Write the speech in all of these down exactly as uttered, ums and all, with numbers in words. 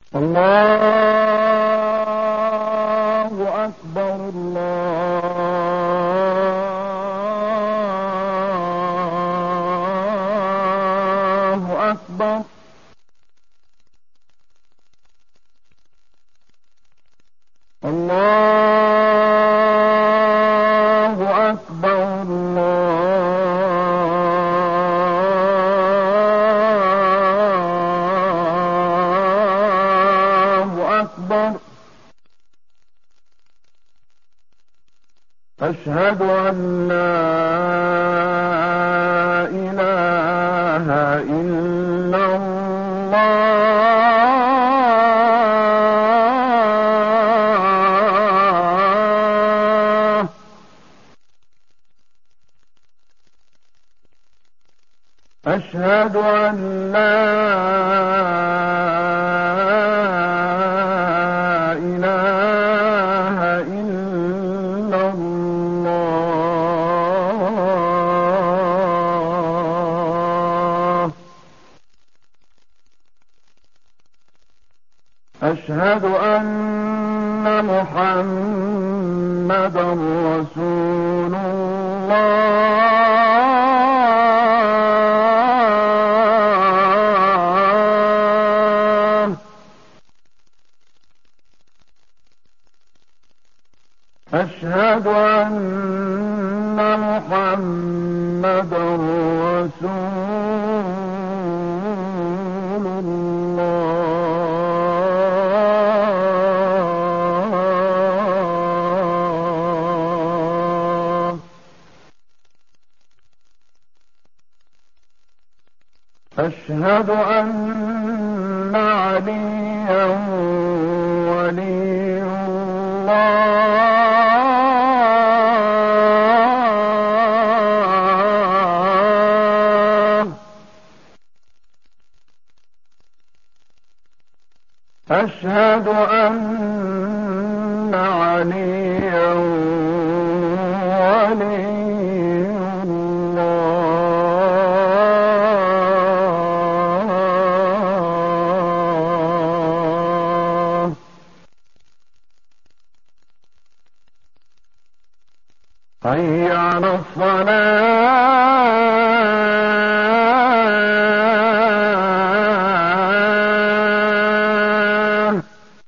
الله أكبر. الله أكبر. الله أكبر. الله أكبر. أشهد أن لا إله إلا الله. أشهد أن لا إله إلا الله. أشهد أن محمدا رسول الله. أشهد أن محمدا رسول الله. أشهد أن عليا ولي الله. أشهد أن عليا ولي الله. حي على الصلاة.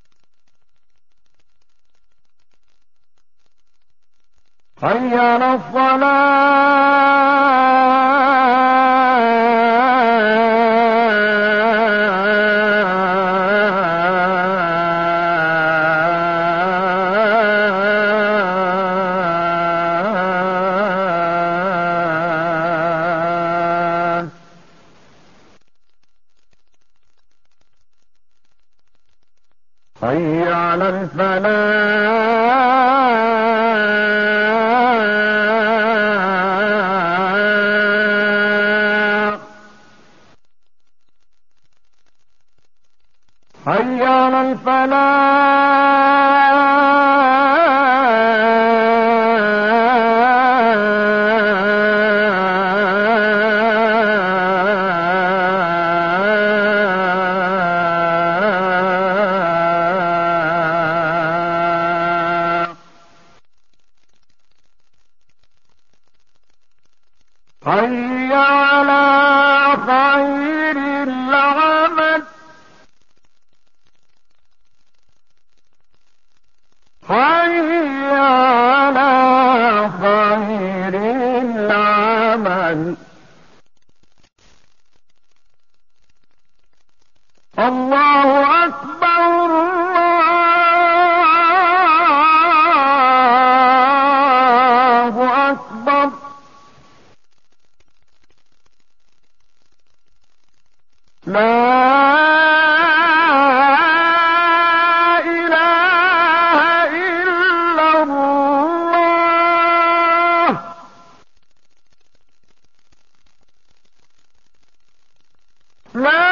حي على الصلاة. حي على الفلاح. حي على الفلاح. حي على خير العمل. حي على خير العمل. الله أكبر. الله أكبر. لا إله إلا الله. لا